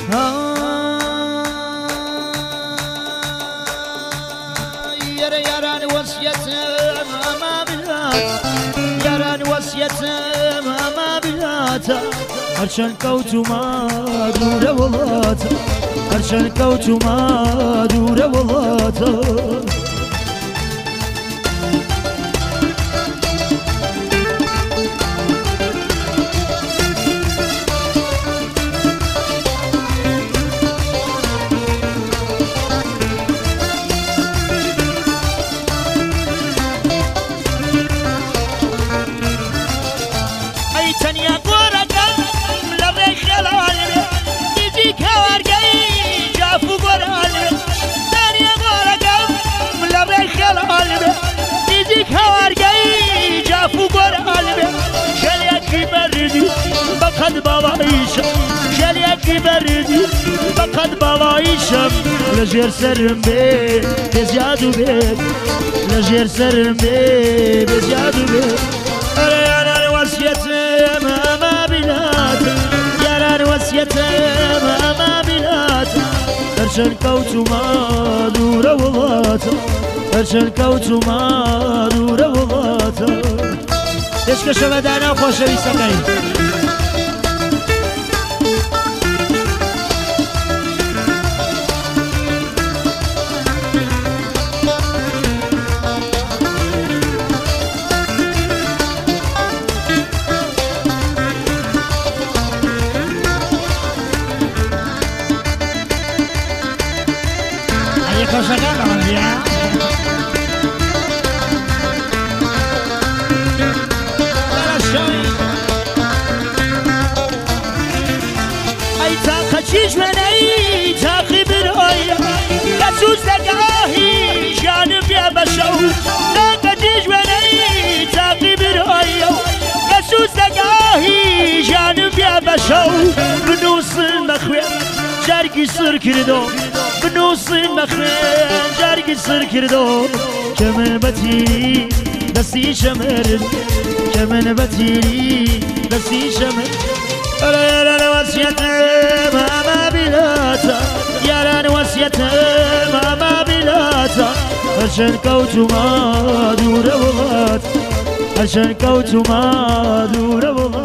ياران وصيتم ما بلات ياران وصيتم ما بلات هرشان كوتو ما دور ولات هرشان كوتو ما دور ولات بقد بوايشم جليك بردي بقد بوايشم لجير سرم بي بزيادو بي لجير سرم بي بزيادو بي ياران وصيتم ما بلاد ياران وصيتم ما بلاد هرشان كوتو ما دور ولات هرشان كوتو ما دور ولات دشك شبدانا خوشوي سكاين جواني تاقي برايا لسوس لقاهي جانب يا بشو لاقتي جواني تاقي برايا لسوس لقاهي جانب يا بشو بنوص المخوين جارقي صر كردو بنوص المخوين جارقي صر كردو كمن بتيري دستي شمر كمن بتيري دستي شمر ياران وصيتم ما بلاتا ياران وصيتم ما بلاتا هرشان كوتو ما دور ولات هرشان كوتو ما دور ولات